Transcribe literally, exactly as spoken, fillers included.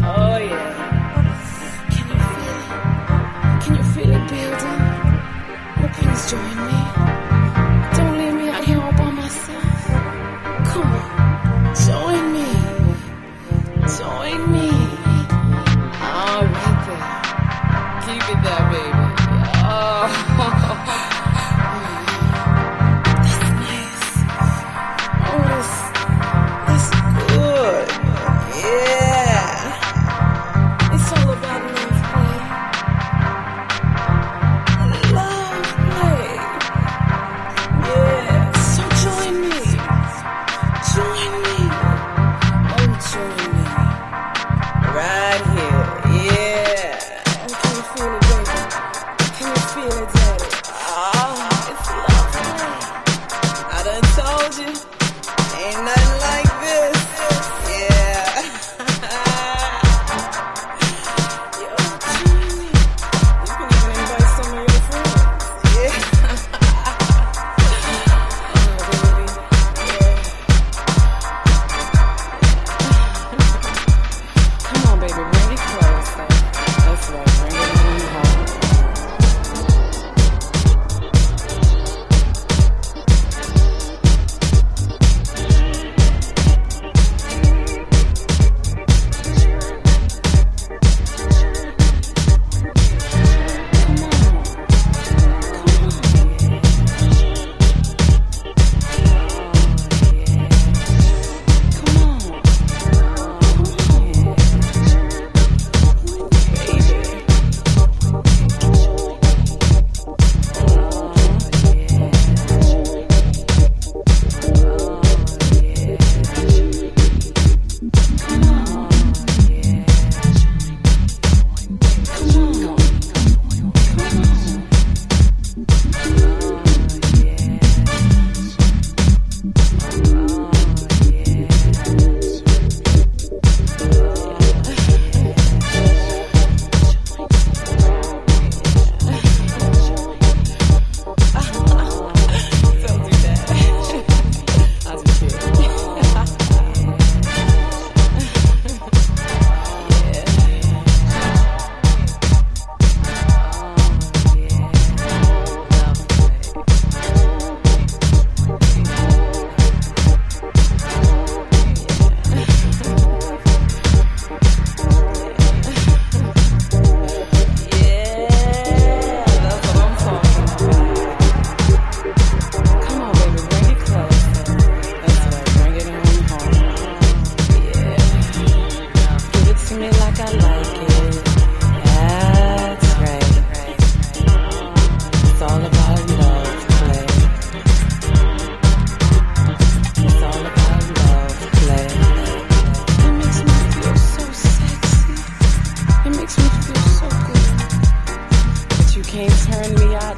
Oh yeah. Can you feel it? Can you feel it building? Oh, please join me. Don't leave me out here all by myself. Come on, join me. Join me. All right there. Keep it there, baby. Oh. That's nice. Oh, that's, that's good. Yeah. It's all about love play. Love play. Yeah. So join me. Join me. Oh, join me. Right here. Yeah. Oh, can you feel it, baby? Can you feel it, daddy? Oh, it's love play. I done told you. Ain't nothing like this. Yeah. Yo, join me. You can even invite some of your friends. Yeah. Oh, baby. Yeah. Come on, baby. Bring it closer. That's right. Bring it on home. Can't turn me out